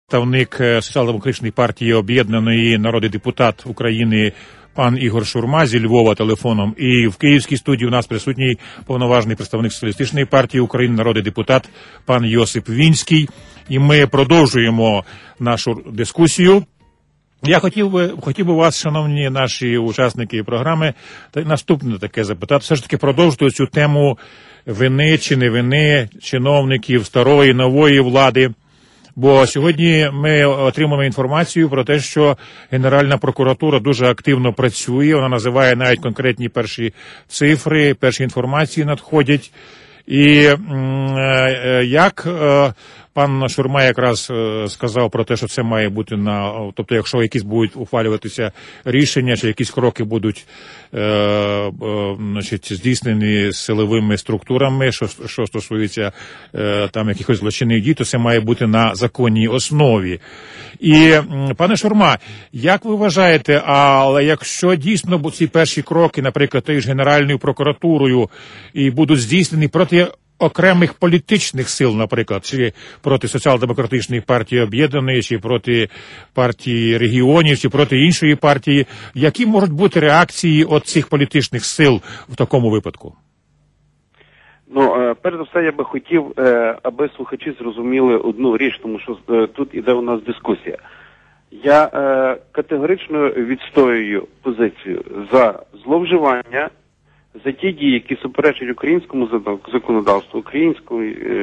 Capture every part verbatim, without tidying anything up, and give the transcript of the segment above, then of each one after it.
Представник Соціал-демократичної партії Об'єднаної народи депутат України пан Ігор Шурма зі Львова телефоном. І в Київській студії у нас присутній повноважний представник Соціалістичної партії України, народний депутат пан Йосип Вінський. І ми продовжуємо нашу дискусію. Я хотів би, хотів би вас, шановні наші учасники програми, наступне таке запитати. Все ж таки продовжувати цю тему вини чи не вини чиновників старої, нової влади. Бо сьогодні ми отримуємо інформацію про те, що Генеральна прокуратура дуже активно працює, вона називає навіть конкретні перші цифри, перші інформації надходять. І як пан Шурма якраз сказав про те, що це має бути на, тобто якщо якісь будуть ухвалюватися рішення, чи якісь кроки будуть е, е, значить, здійснені силовими структурами, що, що стосується е, там якихось злочинних дій, то це має бути на законній основі. І, пане Шурма, як ви вважаєте, але якщо дійсно ці перші кроки, наприклад, тією ж Генеральною прокуратурою, і будуть здійснені проти окремих політичних сил, наприклад, чи проти Соціал-демократичної партії Об'єднаної, чи проти партії регіонів, чи проти іншої партії, які можуть бути реакції от цих політичних сил в такому випадку? Ну, перш за все, я би хотів, аби слухачі зрозуміли одну річ, тому що тут іде у нас дискусія. Я категорично відстоюю позицію за зловживання, за ті дії, які суперечать українському законодавству, українському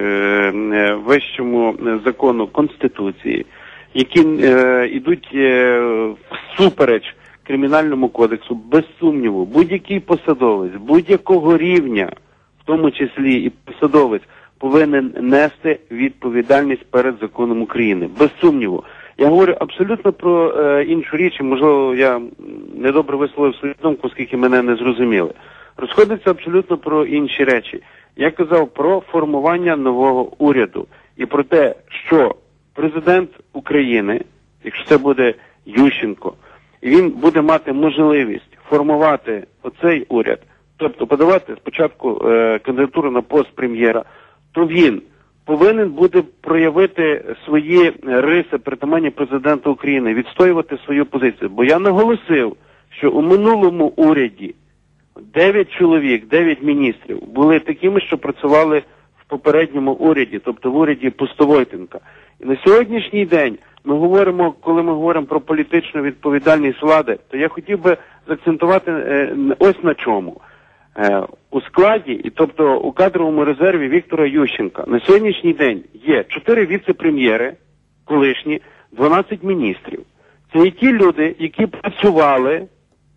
е, вищому закону Конституції, які е, йдуть е, всупереч Кримінальному кодексу, без сумніву, будь-який посадовець, будь-якого рівня, в тому числі і посадовець, повинен нести відповідальність перед законом України, без сумніву. Я говорю абсолютно про е, іншу річ, і, можливо, я недобре висловив свою думку, оскільки мене не зрозуміли. Розходиться абсолютно про інші речі. Я казав про формування нового уряду і про те, що президент України, якщо це буде Ющенко, і він буде мати можливість формувати оцей уряд, тобто подавати спочатку е, кандидатуру на пост прем'єра, то він повинен буде проявити свої риси притаманні президенту України, відстоювати свою позицію. Бо я наголосив, що у минулому уряді Дев'ять чоловік, дев'ять міністрів були такими, що працювали в попередньому уряді, тобто в уряді Пустовойтенка. І на сьогоднішній день ми говоримо, коли ми говоримо про політичну відповідальність влади, то я хотів би заакцентувати е, ось на чому. Е, у складі, і тобто у кадровому резерві Віктора Ющенка на сьогоднішній день є чотири віце-прем'єри, колишні, дванадцять міністрів. Це є ті люди, які працювали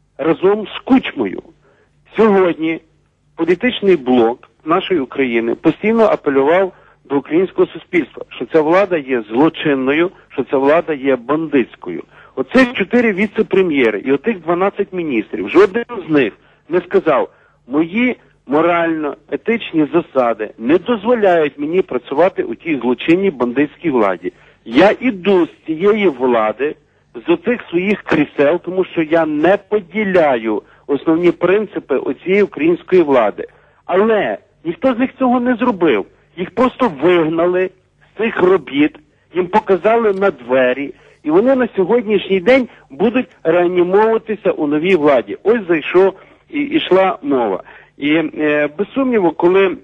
разом з Кучмою. Сьогодні політичний блок нашої України постійно апелював до українського суспільства, що ця влада є злочинною, що ця влада є бандитською. Оцих чотири віце-прем'єри і отих дванадцять міністрів, жоден з них не сказав, мої морально-етичні засади не дозволяють мені працювати у тій злочинній бандитській владі. Я іду з цієї влади, з оцих своїх крісел, тому що я не поділяю основні принципи оцієї української влади. Але ніхто з них цього не зробив. Їх просто вигнали з цих робіт, їм показали на двері, і вони на сьогоднішній день будуть реанімовуватися у новій владі. Ось за що і йшла мова. І е, без сумніву, коли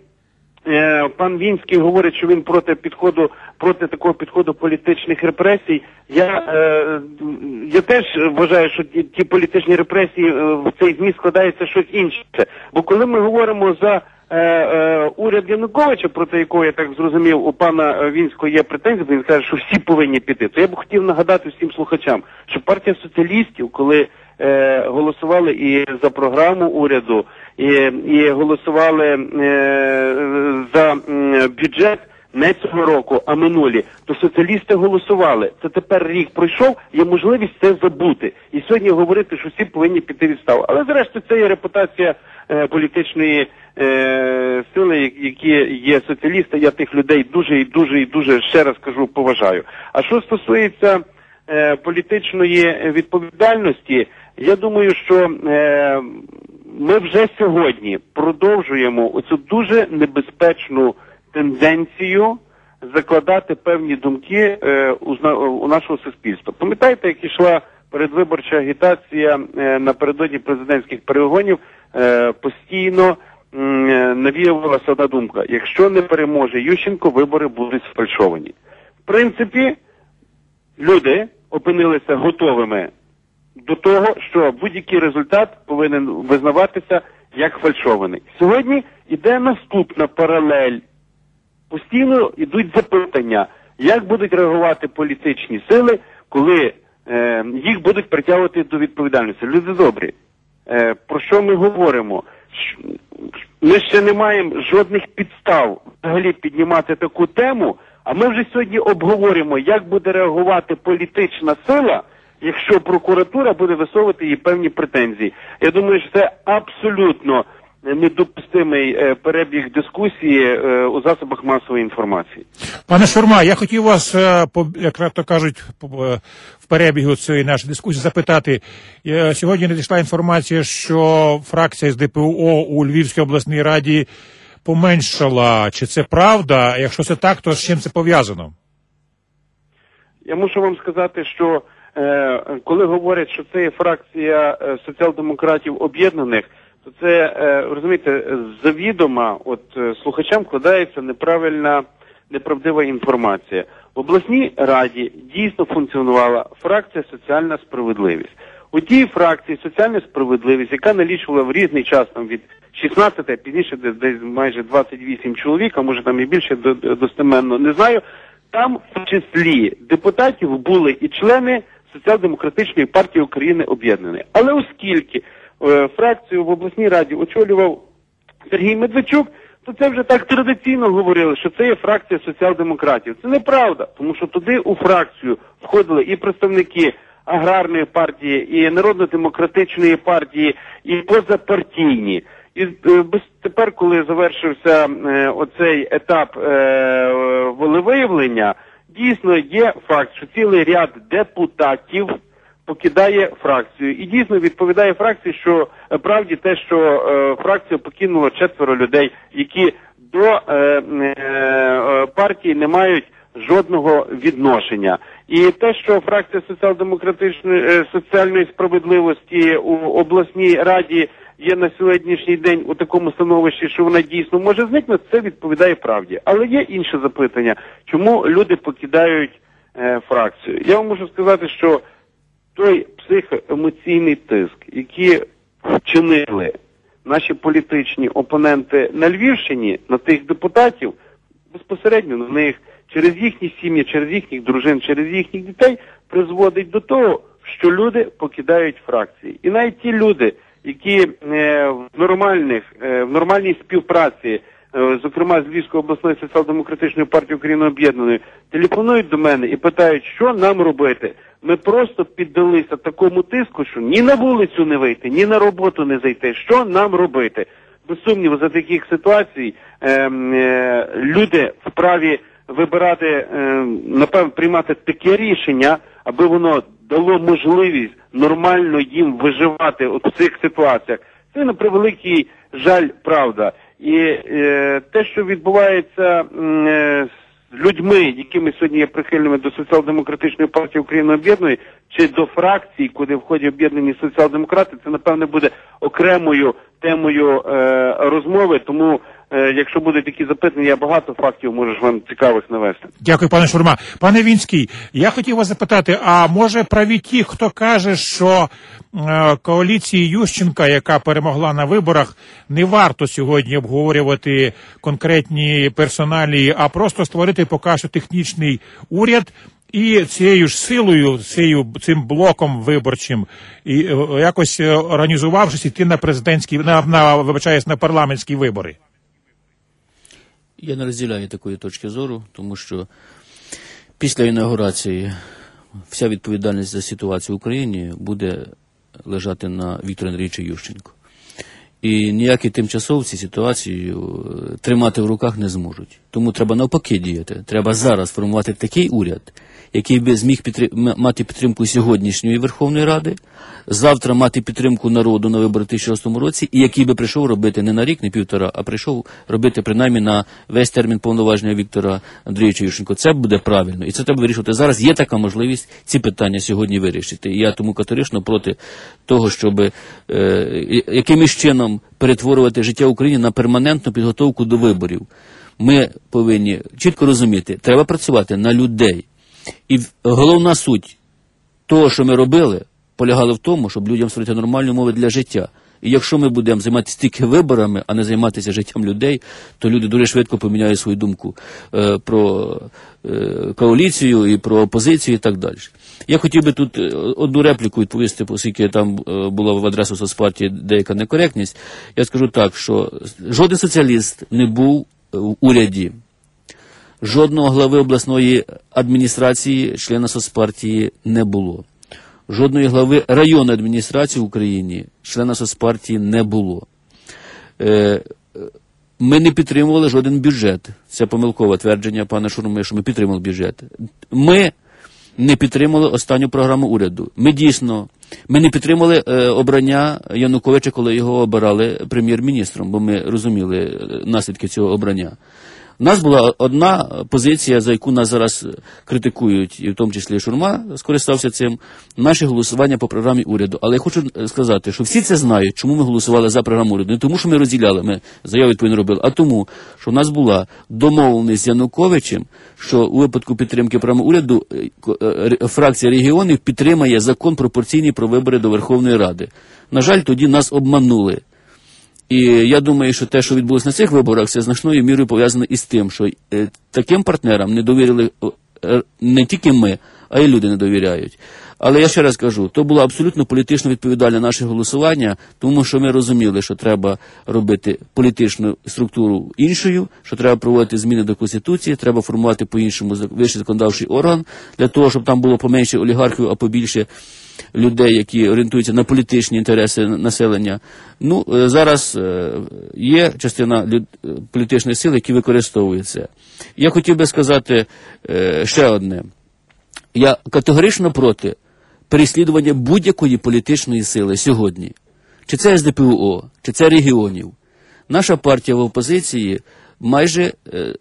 е, пан Вінський говорить, що він проти підходу, проти такого підходу політичних репресій, я, е, я теж вважаю, що ті, ті політичні репресії, е, в цей зміст складається щось інше. Бо коли ми говоримо за е, е, уряд Януковича, проти якого, я так зрозумів, у пана Вінського є претензії, він каже, що всі повинні піти, то я б хотів нагадати всім слухачам, що партія соціалістів, коли е, голосували і за програму уряду, і, і голосували е, за е, бюджет, не цього року, а минулі, то соціалісти голосували. Це тепер рік пройшов, є можливість це забути. І сьогодні говорити, що всі повинні піти відставу. Але зрештою це є репутація е, політичної е, сили, які є соціалісти. Я тих людей дуже і дуже і дуже, ще раз кажу, поважаю. А що стосується е, політичної відповідальності, я думаю, що е, ми вже сьогодні продовжуємо оцю дуже небезпечну тенденцію закладати певні думки е, у, у нашого суспільства. Пам'ятаєте, як йшла передвиборча агітація е, напередодні президентських перегонів, е, постійно е, навіювалася одна думка: якщо не переможе Ющенко, вибори будуть сфальшовані. В принципі, люди опинилися готовими до того, що будь-який результат повинен визнаватися як фальшований. Сьогодні йде наступна паралель. Постійно йдуть запитання, як будуть реагувати політичні сили, коли е, їх будуть притягувати до відповідальності. Люди добрі, е, про що ми говоримо? Ми ще не маємо жодних підстав взагалі піднімати таку тему, а ми вже сьогодні обговоримо, як буде реагувати політична сила, якщо прокуратура буде висовувати їй певні претензії. Я думаю, що це абсолютно недопустимий е, перебіг дискусії е, у засобах масової інформації. Пане Шурма, я хотів вас, е, по, як то кажуть, по, е, в перебігу цієї нашої дискусії запитати. Е, сьогодні надійшла інформація, що фракція з Д П О у Львівській обласній раді поменшала. Чи це правда? Якщо це так, то з чим це пов'язано? Я мушу вам сказати, що е, коли говорять, що це є фракція е, соціал-демократів об'єднаних, то це, е, розумієте, завідомо от е, слухачам вкладається неправильна, неправдива інформація. В обласній раді дійсно функціонувала фракція «Соціальна справедливість». У тій фракції «Соціальна справедливість», яка налічувала в різний час там від шістнадцяти, а пізніше десь майже двадцять вісім чоловік, а може там і більше достеменно, не знаю, там в числі депутатів були і члени Соціал-демократичної партії України об'єднаної. Але оскільки е, фракцію в обласній раді очолював Сергій Медведчук, то це вже так традиційно говорили, що це є фракція соціал-демократів. Це неправда, тому що туди у фракцію входили і представники аграрної партії, і народно-демократичної партії, і позапартійні. І е, тепер, коли завершився е, оцей етап е, волевиявлення, дійсно є факт, що цілий ряд депутатів покидає фракцію. І дійсно відповідає фракції, що е, правді те, що е, фракцію покинуло четверо людей, які до е, е, партії не мають жодного відношення. І те, що фракція соціал-демократичної е, соціальної справедливості у обласній раді є на сьогоднішній день у такому становищі, що вона дійсно може зникнути, це відповідає правді. Але є інше запитання, чому люди покидають е, фракцію. Я вам можу сказати, що той психоемоційний тиск, який вчинили наші політичні опоненти на Львівщині, на тих депутатів, безпосередньо на них, через їхні сім'ї, через їхніх дружин, через їхніх дітей, призводить до того, що люди покидають фракції. І навіть ті люди, які е, в нормальних, е, в нормальній співпраці, е, зокрема з Львівської обласної соціал-демократичної партії України об'єднаної, телефонують до мене і питають, що нам робити. Ми просто піддалися такому тиску, що ні на вулицю не вийти, ні на роботу не зайти. Що нам робити? Без сумніву, за таких ситуацій е, е, люди вправі вибирати, е, напевно, приймати таке рішення, аби воно дало можливість нормально їм виживати от в цих ситуаціях. Це, на превеликий жаль, правда. І е, те, що відбувається е, з людьми, якими сьогодні є прихильними до Соціал-демократичної партії України об'єднаної, чи до фракцій, куди входять об'єднані соціал-демократи, це, напевне, буде окремою темою е, розмови, тому е, якщо будуть такі запитання, я багато фактів можу вам цікавих навести. Дякую, пане Шурма. Пане Вінський, я хотів вас запитати, а може праві ті, хто каже, що е, коаліції Ющенка, яка перемогла на виборах, не варто сьогодні обговорювати конкретні персоналії, а просто створити поки що технічний уряд, і цією ж силою, цією, цим блоком виборчим, і е, якось організувавшись, йти на президентські, на, на, вибачаюсь, на парламентські вибори? Я не розділяю такої точки зору, тому що після інаугурації вся відповідальність за ситуацію в Україні буде лежати на Вікторі Андрійовичу Ющенку. І ніякі тимчасовці ситуацію тримати в руках не зможуть. Тому треба навпаки діяти. Треба зараз формувати такий уряд, який би зміг підтрим... мати підтримку сьогоднішньої Верховної Ради, завтра мати підтримку народу на вибори в дві тисячі шостому році, і який би прийшов робити не на рік, не півтора, а прийшов робити принаймні на весь термін повноваження Віктора Андрійовича Ющенка. Це буде правильно, і це треба вирішувати. Зараз є така можливість ці питання сьогодні вирішити. І я тому категорично проти того, щоб е, якимось чином перетворювати життя України на перманентну підготовку до виборів. Ми повинні чітко розуміти, треба працювати на людей. І головна суть того, що ми робили, полягала в тому, щоб людям створити нормальні умови для життя. І якщо ми будемо займатися тільки виборами, а не займатися життям людей, то люди дуже швидко поміняють свою думку е, про е, коаліцію і про опозицію і так далі. Я хотів би тут одну репліку відповісти, оскільки там е, була в адресу соцпартії деяка некоректність. Я скажу так, що жоден соціаліст не був в уряді. Жодного глави обласної адміністрації, члена соцпартії не було. Жодної глави районної адміністрації в Україні, члена соцпартії не було. Е, ми не підтримували жоден бюджет. Це помилкове твердження пана Шурми, що ми підтримували бюджет. Ми не підтримували останню програму уряду. Ми дійсно, ми не підтримували е, обрання Януковича, коли його обирали прем'єр-міністром, бо ми розуміли наслідки цього обрання. У нас була одна позиція, за яку нас зараз критикують, і в тому числі Шурма скористався цим, наші голосування по програмі уряду. Але я хочу сказати, що всі це знають, чому ми голосували за програму уряду. Не тому, що ми розділяли, ми заяву відповідно робили, а тому, що в нас була домовленість з Януковичем, що у випадку підтримки програми уряду фракція регіонів підтримає закон пропорційний про вибори до Верховної Ради. На жаль, тоді нас обманули. І я думаю, що те, що відбулося на цих виборах, це значною мірою пов'язано із тим, що е, таким партнерам не довірили е, не тільки ми, а й люди не довіряють. Але я ще раз кажу, то було абсолютно політично відповідальне наше голосування, тому що ми розуміли, що треба робити політичну структуру іншою, що треба проводити зміни до Конституції, треба формувати по-іншому вищий законодавчий орган, для того, щоб там було поменше олігархів, а побільше людей, які орієнтуються на політичні інтереси населення. Ну, зараз є частина люд... політичних сил, які використовують це. Я хотів би сказати ще одне. Я категорично проти переслідування будь-якої політичної сили сьогодні. Чи це ес де пе о, чи це регіонів. Наша партія в опозиції майже е,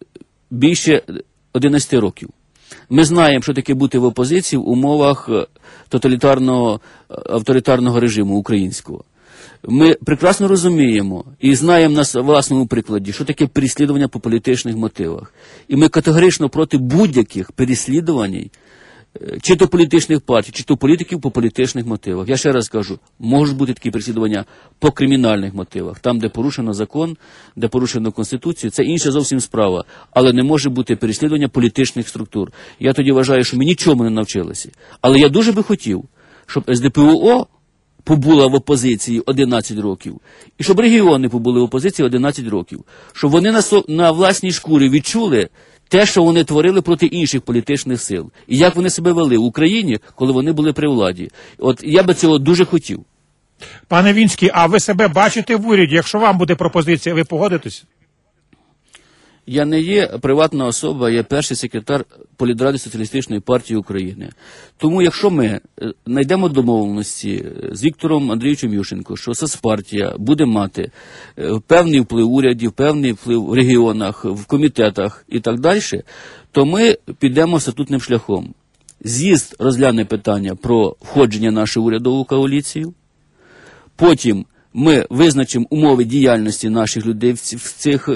більше одинадцяти років. Ми знаємо, що таке бути в опозиції в умовах тоталітарного, авторитарного режиму українського. Ми прекрасно розуміємо і знаємо на власному прикладі, що таке переслідування по політичних мотивах. І ми категорично проти будь-яких переслідувань, чи то політичних партій, чи то політиків по політичних мотивах. Я ще раз кажу, можуть бути такі переслідування по кримінальних мотивах, там, де порушено закон, де порушено Конституцію, це інша зовсім справа, але не може бути переслідування політичних структур. Я тоді вважаю, що ми нічому не навчилися. Але я дуже би хотів, щоб ес де пе о побула в опозиції одинадцять років, і щоб регіони побули в опозиції одинадцять років, щоб вони на, со... на власній шкурі відчули те, що вони творили проти інших політичних сил. І як вони себе вели в Україні, коли вони були при владі. От я би цього дуже хотів. Пане Вінський, а ви себе бачите в уряді? Якщо вам буде пропозиція, ви погодитесь? Я не є приватна особа, я перший секретар політради Соціалістичної партії України. Тому якщо ми знайдемо домовленості з Віктором Андрійовичем Ющенком, що соцпартія буде мати певний вплив в уряді, певний вплив в регіонах, в комітетах і так далі, то ми підемо статутним шляхом. З'їзд розгляне питання про входження нашої урядову коаліцію, потім ми визначимо умови діяльності наших людей в цих,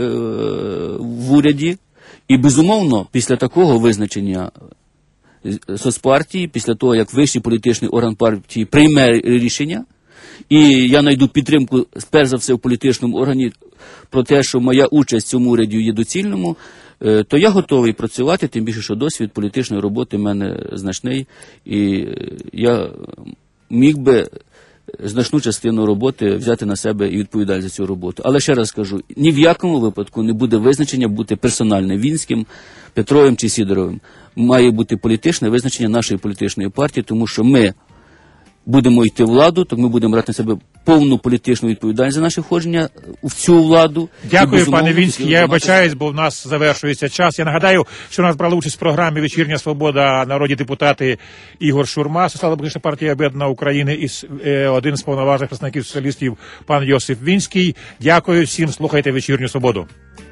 в уряді, і, безумовно, після такого визначення соцпартії, після того, як вищий політичний орган партії прийме рішення, і я знайду підтримку, перш за все, в політичному органі про те, що моя участь в цьому уряді є доцільному, то я готовий працювати, тим більше, що досвід політичної роботи в мене значний, і я міг би значну частину роботи взяти на себе і відповідальність за цю роботу. Але ще раз скажу, ні в якому випадку не буде визначення бути персональним Вінським, Петровим чи Сідоровим. Має бути політичне визначення нашої політичної партії, тому що ми будемо йти в владу, то ми будемо брати на себе повну політичну відповідальність за наше входження в цю владу. Дякую, пане Вінський. Я вибачаюсь, бо в нас завершується час. Я нагадаю, що у нас брали участь в програмі «Вечірня свобода» народні депутати Ігор Шурма, Соціал-демократична партія «Об'єднана України» і е, один з повноважних представників соціалістів пан Йосип Вінський. Дякую всім. Слухайте «Вечірню свободу».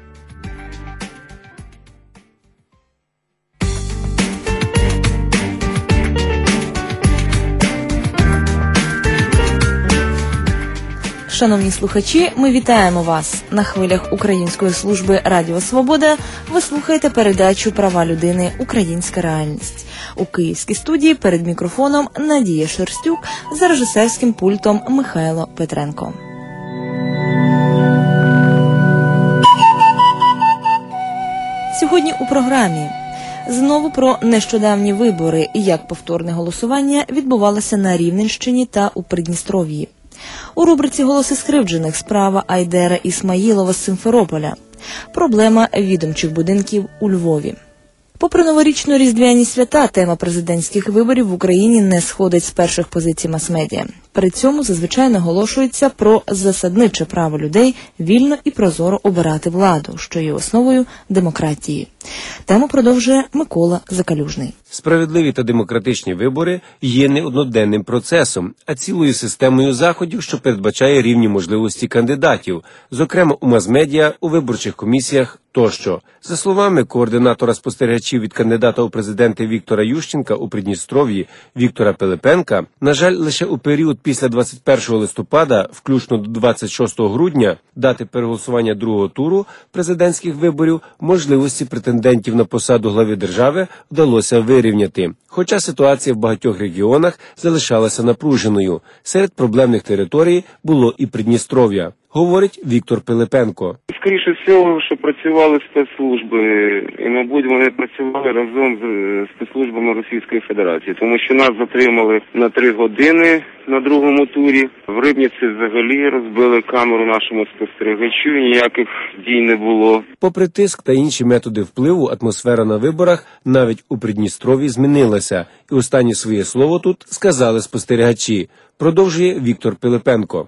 Шановні слухачі, ми вітаємо вас. На хвилях Української служби Радіо Свобода ви слухаєте передачу «Права людини. Українська реальність». У київській студії перед мікрофоном Надія Шерстюк, за режисерським пультом Михайло Петренко. Сьогодні у програмі знову про нещодавні вибори і як повторне голосування відбувалося на Рівненщині та у Придністров'ї. У рубриці «Голоси скривджених» справа Айдера Ісмаїлова з Симферополя. Проблема відомчих будинків у Львові. Попри новорічно-різдвяні свята, тема президентських виборів в Україні не сходить з перших позицій мас-медіа. При цьому зазвичай наголошується про засадниче право людей вільно і прозоро обирати владу, що є основою демократії. Тему продовжує Микола Закалюжний. Справедливі та демократичні вибори є не одноденним процесом, а цілою системою заходів, що передбачає рівні можливості кандидатів, зокрема у мас-медіа, у виборчих комісіях тощо. За словами координатора спостерігачів від кандидата у президенти Віктора Ющенка у Придністров'ї Віктора Пилипенка, на жаль, лише у період після двадцять першого листопада, включно до двадцять шостого грудня, дати переголосування другого туру президентських виборів, можливості претендентів на посаду глави держави вдалося вирівняти. Хоча ситуація в багатьох регіонах залишалася напруженою. Серед проблемних територій було і Придністров'я, говорить Віктор Пилипенко. Скоріше всього, що працювали спецслужби, і, мабуть, вони працювали разом з спецслужбами Російської Федерації, тому що нас затримали на три години на другому турі. В Рибниці взагалі розбили камеру нашому спостерігачу, ніяких дій не було. Попри тиск та інші методи впливу, атмосфера на виборах навіть у Придністров'ї змінилася. І останнє своє слово тут сказали спостерігачі. Продовжує Віктор Пилипенко.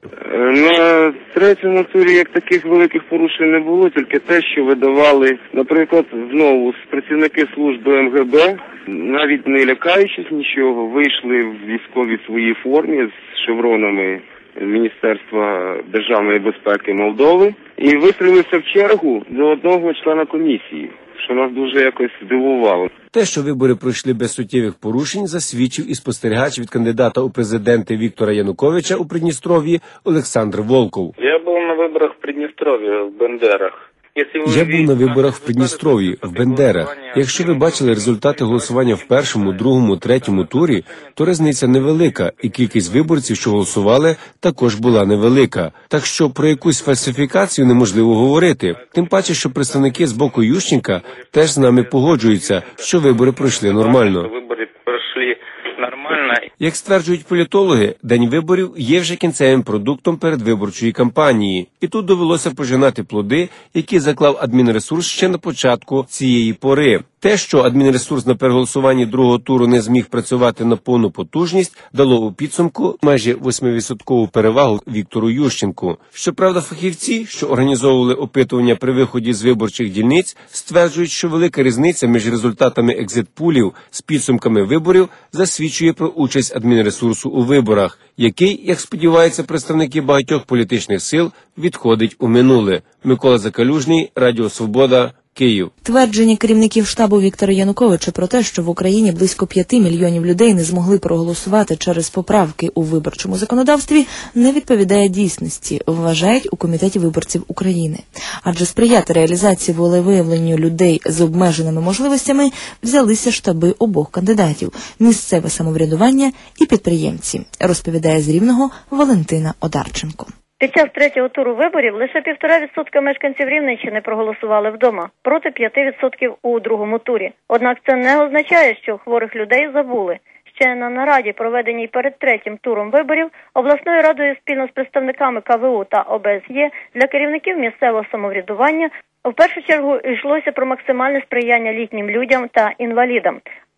На третьому турі як таких великих порушень не було, тільки те, що видавали, наприклад, знову працівники служби ем ге бе, навіть не лякаючись нічого, вийшли в військовій своїй формі з шевронами Міністерства державної безпеки Молдови і вистрілилися в чергу до одного члена комісії, що нас дуже якось здивувало. Те, що вибори пройшли без суттєвих порушень, засвідчив і спостерігач від кандидата у президенти Віктора Януковича у Придністров'ї Олександр Волков. Я був на виборах в Придністров'ї, в Бендерах. Я був на виборах в Придністров'ї, в Бендерах. Якщо ви бачили результати голосування в першому, другому, третьому турі, то різниця невелика, і кількість виборців, що голосували, також була невелика. Так що про якусь фальсифікацію неможливо говорити. Тим паче, що представники з боку Ющенка теж з нами погоджуються, що вибори пройшли нормально. Вибори пройшли нормально. Як стверджують політологи, день виборів є вже кінцевим продуктом передвиборчої кампанії. І тут довелося пожинати плоди, які заклав адмінресурс ще на початку цієї пори. Те, що адмінресурс на переголосуванні другого туру не зміг працювати на повну потужність, дало у підсумку майже восьмивідсоткову перевагу Віктору Ющенку. Щоправда, фахівці, що організовували опитування при виході з виборчих дільниць, стверджують, що велика різниця між результатами екзит-пулів з підсумками виборів засвідчує про участь адмінресурсу у виборах, який, як сподіваються представники багатьох політичних сил, відходить у минуле. Микола Закалюжний, Радіо Свобода, Київ. Твердження керівників штабу Віктора Януковича про те, що в Україні близько п'яти мільйонів людей не змогли проголосувати через поправки у виборчому законодавстві, не відповідає дійсності, вважають у Комітеті виборців України. Адже сприяти реалізації волевиявленню людей з обмеженими можливостями взялися штаби обох кандидатів – місцеве самоврядування і підприємці, розповідає з Рівного Валентина Одарченко. Під час третього туру виборів лише півтора відсотка мешканців Рівненщини проголосували вдома, проти п'яти відсотків у другому турі. Однак це не означає, що хворих людей забули. Ще на нараді, проведеній перед третім туром виборів, обласною радою спільно з представниками ка ве у та о бе ес є для керівників місцевого самоврядування в першу чергу йшлося про максимальне сприяння літнім людям та інвалідам.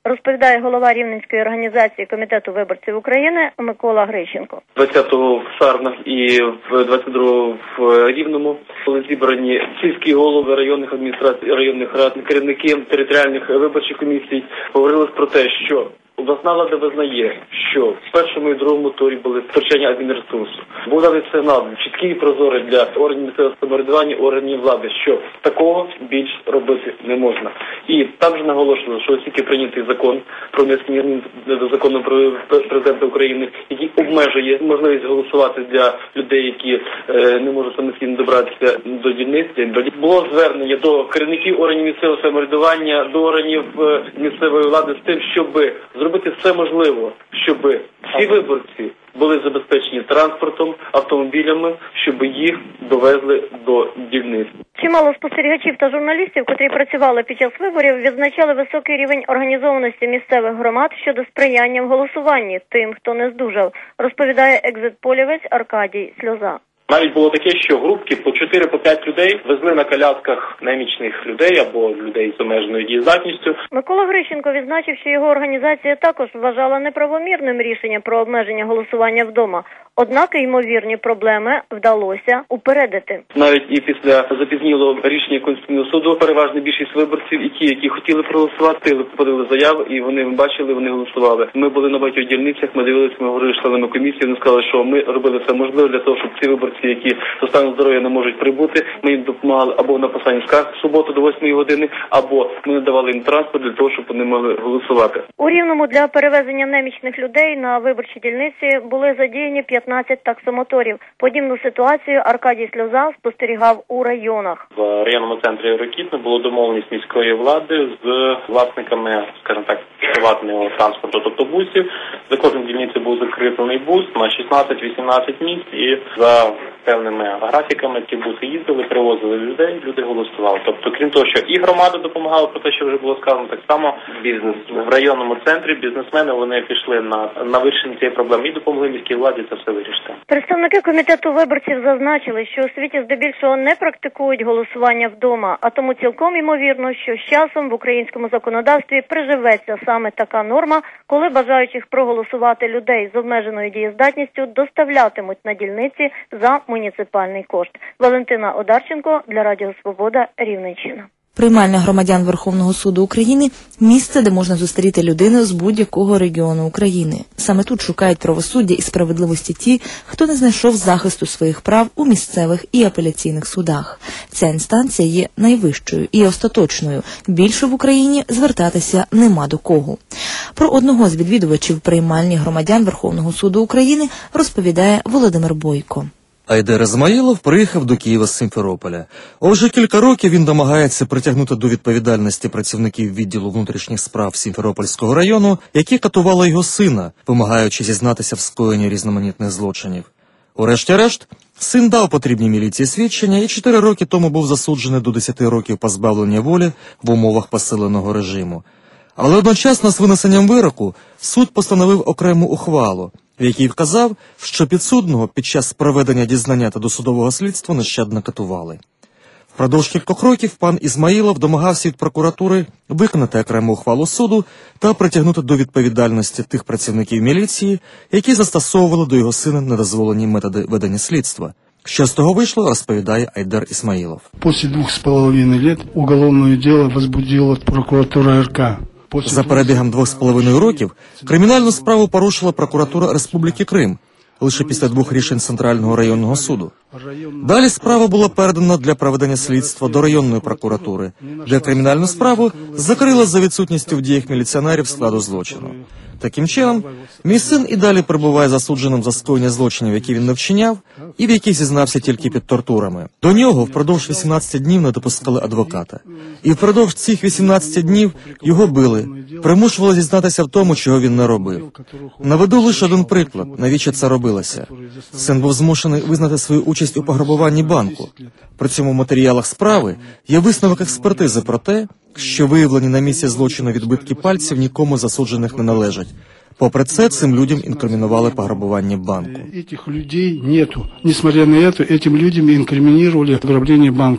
розповідає голова Рівненської організації Комітету виборців України Микола Грищенко. двадцятого в Сарнах і в двадцять другого в Рівному були зібрані сільські голови районних адміністрацій, районних рад, керівники територіальних виборчих комісій. Говорили про те, що обласна влада визнає, що в першому і другому турі були втручання адмінресурсу. Був даний сигнал чіткий і прозорий для органів місцевого самоврядування, органів влади, що такого більш робити не можна. І там же наголошували, що оскільки прийнятий закон про внесення змін до закону про президента України, який обмежує можливість голосувати для людей, які е, не можуть самостійно добратися до дільниць. Було звернення до керівників органів місцевого самоврядування, до органів е, місцевої влади з тим, щоб зробити все можливе, щоб всі виборці були забезпечені транспортом, автомобілями, щоб їх довезли до дільниць. Чимало спостерігачів та журналістів, котрі працювали під час виборів, відзначали високий рівень організованості місцевих громад щодо сприяння в голосуванні тим, хто не здужав, розповідає екзитполівець Аркадій Сльоза. Навіть було таке, що групки по чотири п'ять людей везли на колясках немічних людей або людей з обмеженою дієздатністю. Микола Грищенко відзначив, що його організація також вважала неправомірним рішення про обмеження голосування вдома. Однак ймовірні проблеми вдалося упередити. Навіть і після запізнілого рішення Конституційного суду переважна більшість виборців і ті, які хотіли проголосувати, подали заяву і вони бачили, вони голосували. Ми були на багатьох дільницях, ми дивилися, ми говорили з членами комісії, вони сказали, що ми робили все можливе для того, щоб ці виборці, які за станом здоров'я не можуть прибути, ми їм допомагали або на написанні скарг в суботу до восьмої години, або ми надавали їм транспорт для того, щоб вони могли голосувати. У Рівному для перевезення немічних людей на виборчі дільниці були задіяні п'ятнадцять таксомоторів. Подібну ситуацію Аркадій Сльоза спостерігав у районах. В районному центрі Рокітне було домовленість міської влади з власниками, скажімо так, приватного транспорту, тобто бусів. За кожним дільниці був закріплений бус на шістнадцять-вісімнадцять місць і за певними графіками ті буси їздили, привозили людей, люди голосували. Тобто, крім того, що і громада допомагала, про те, що вже було сказано, так само бізнес в районному центрі, бізнесмени, вони пішли на, на вирішення цієї проблеми і допомогли міській владі це все вирішити. Представники комітету виборців зазначили, що у світі здебільшого не практикують голосування вдома, а тому цілком ймовірно, що з часом в українському законодавстві приживеться саме така норма, коли бажаючих проголосувати людей з обмеженою дієздатністю доставлятимуть на дільниці за муніципальний кошт. Валентина Одарченко для Радіо Свобода, Рівненщина. Приймальня громадян Верховного суду України – місце, де можна зустріти людину з будь-якого регіону України. Саме тут шукають правосуддя і справедливості ті, хто не знайшов захисту своїх прав у місцевих і апеляційних судах. Ця інстанція є найвищою і остаточною. Більше в Україні звертатися нема до кого. Про одного з відвідувачів приймальні громадян Верховного суду України розповідає Володимир Бойко. Айдар Ізмаїлов приїхав до Києва з Сімферополя. Уже кілька років він намагається притягнути до відповідальності працівників відділу внутрішніх справ Сімферопольського району, які катували його сина, вимагаючи зізнатися в скоєнні різноманітних злочинів. Урешті-решт, син дав потрібній міліції свідчення і чотири роки тому був засуджений до десяти років позбавлення волі в умовах посиленого режиму. Але одночасно з винесенням вироку суд постановив окрему ухвалу, в якій вказав, що підсудного під час проведення дізнання та досудового слідства нещадно катували. Впродовж кількох років пан Ізмаїлов домагався від прокуратури виконати окрему ухвалу суду та притягнути до відповідальності тих працівників міліції, які застосовували до його сина недозволені методи ведення слідства. Що з того вийшло, розповідає Айдар Ізмаїлов. Після двох з половиною років уголовне діло возбудила прокуратура РК. За перебігом двох з половиною років кримінальну справу порушила прокуратура Республіки Крим лише після двох рішень Центрального районного суду. Далі справа була передана для проведення слідства до районної прокуратури, де кримінальну справу закрили за відсутністю в діях міліціонерів складу злочину. Таким чином, мій син і далі перебуває засудженим за скоєння злочинів, які він не вчиняв, і в яких зізнався тільки під тортурами. До нього впродовж вісімнадцяти днів не допускали адвоката. І впродовж цих вісімнадцяти днів його били, примушували зізнатися в тому, чого він не робив. Наведу лише один приклад, навіщо це робилося. Син був змушений визнати свою участь у пограбуванні банку. При цьому в матеріалах справи є висновок експертизи про те, що виявлені на місці злочину відбитки пальців нікому засуджених не належать. Попри це, цим людям інкримінували пограбування банку. Цих людей нету. Несмотря на це, цим людям інкримінували пограблення банку.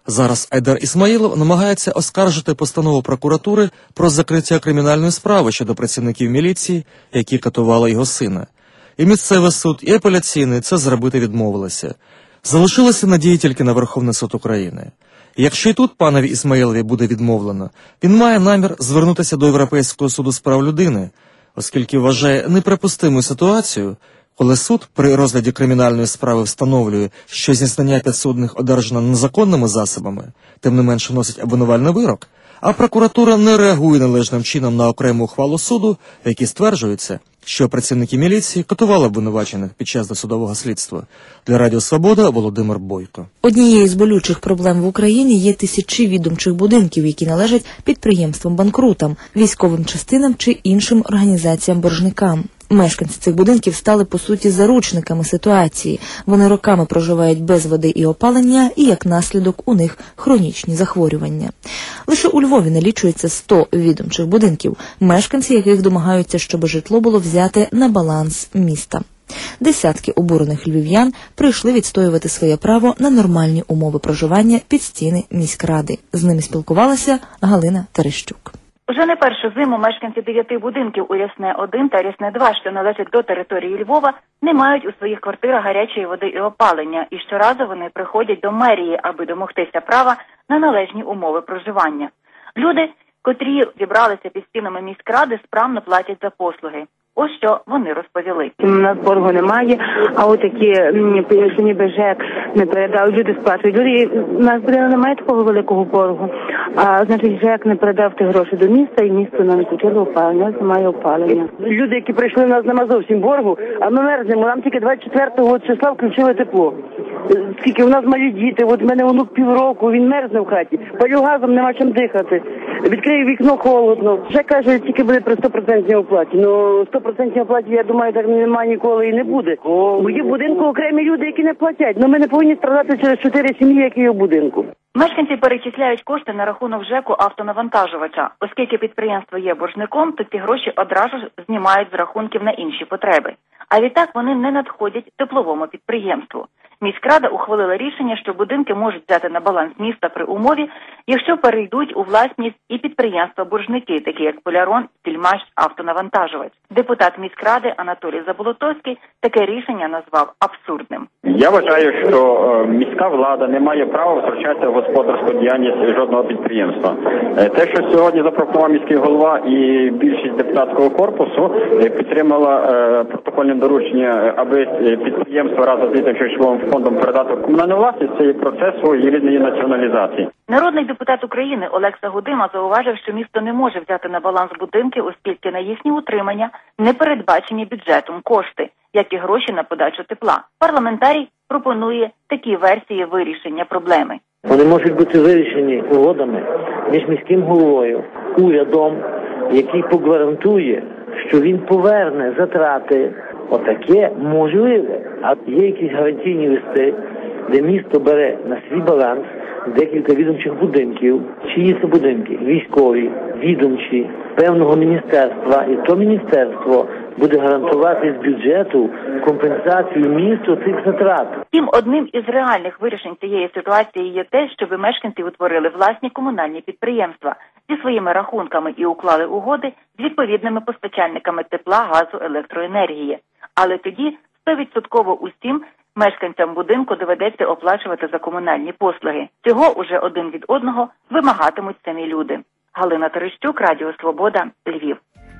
Зараз Айдар Ісмаїлов намагається оскаржити постанову прокуратури про закриття кримінальної справи щодо працівників міліції, які катували його сина. І місцевий суд, і апеляційний це зробити відмовилися. Залишилася надія тільки на Верховний суд України. І якщо і тут панові Ісмаїлові буде відмовлено, він має намір звернутися до Європейського суду з прав людини, оскільки вважає неприпустимою ситуацію, коли суд при розгляді кримінальної справи встановлює, що зізнання підсудних одержано незаконними засобами, тим не менше носить обвинувальний вирок, а прокуратура не реагує належним чином на окрему ухвалу суду, в якій стверджується, що працівники міліції катували обвинувачених під час досудового слідства. Для Радіо Свобода Володимир Бойко. Однією з болючих проблем в Україні є тисячі відомчих будинків, які належать підприємствам-банкрутам, військовим частинам чи іншим організаціям-боржникам. Мешканці цих будинків стали, по суті, заручниками ситуації. Вони роками проживають без води і опалення, і, як наслідок, у них хронічні захворювання. Лише у Львові налічується сто відомчих будинків, мешканці яких домагаються, щоб житло було взяте на баланс міста. Десятки обурених львів'ян прийшли відстоювати своє право на нормальні умови проживання під стіни міськради. З ними спілкувалася Галина Терещук. Уже не першу зиму мешканці дев'яти будинків у Рясне один та Рясне два, що належать до території Львова, не мають у своїх квартирах гарячої води і опалення, і щоразу вони приходять до мерії, аби домогтися права на належні умови проживання. Люди, котрі зібралися під стінами міськради, справно платять за послуги. Ось що вони розповіли. У нас боргу немає, а отакі, що ніби ЖЕК не передав, люди сплачують. Люди, у нас немає такого великого боргу, а значить ЖЕК не передав ті гроші до міста, і місто нам включило опалення, у нас немає опалення. Люди, які прийшли, у нас немає зовсім боргу, а ми мерзнемо, нам тільки двадцять четвертого числа включили тепло. Скільки у нас малі діти, от в мене онук півроку, він мерзне в хаті, палю газом, нема чим дихати, відкрию вікно холодно. ЖЕК каже, тільки буде при сто відсотків оплаті, ну сто відсотків оплаті, я думаю, так немає ніколи і не буде. Бо є в будинку окремі люди, які не платять, але ми не повинні страдати через чотири сім'ї, які є в будинку. Мешканці перечисляють кошти на рахунок ЖЕКу автонавантажувача. Оскільки підприємство є боржником, то ці гроші одразу ж знімають з рахунків на інші потреби. А відтак вони не надходять тепловому підприємству. Міськрада ухвалила рішення, що будинки можуть взяти на баланс міста при умові, якщо перейдуть у власність і підприємства-боржники, такі як Полярон, Сільмаш, автонавантажувач. Депутат міськради Анатолій Заболотовський таке рішення назвав абсурдним. Я вважаю, що міська влада не має права втручатися в господарську діяльність жодного підприємства. Те, що сьогодні запропонував міський голова і більшість депутатського корпусу підтримала протокольне доручення, аби підприємство разом з Літним фондом передати в комунальну власність, це є процес своєрідної націоналізації. Народний депутат України Олекса Гудима зауважив, що місто не може взяти на баланс будинки, оскільки на їхнє утримання не передбачені бюджетом кошти, як і гроші на подачу тепла. Парламентарій пропонує такі версії вирішення проблеми. Вони можуть бути вирішені угодами між міським головою, урядом, який погарантує, що він поверне затрати. Отаке можливе. А є якісь гарантійні листи, де місто бере на свій баланс декілька відомчих будинків. Чиї це будинки? Військові, відомчі, певного міністерства. І то міністерство буде гарантувати з бюджету компенсацію місту цих затрат. Втім, одним із реальних вирішень цієї ситуації є те, щоб мешканці утворили власні комунальні підприємства зі своїми рахунками і уклали угоди з відповідними постачальниками тепла, газу, електроенергії. Але тоді сто відсотків усім мешканцям будинку доведеться оплачувати за комунальні послуги. Цього уже один від одного вимагатимуть самі люди. Галина Терещук, Радіо Свобода, Львів.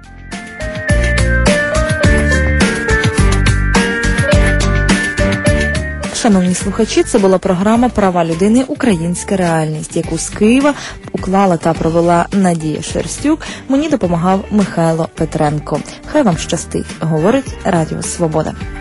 Шановні слухачі, це була програма «Права людини. Українська реальність», яку з Києва уклала та провела Надія Шерстюк. Мені допомагав Михайло Петренко. Хай вам щастить, говорить Радіо Свобода.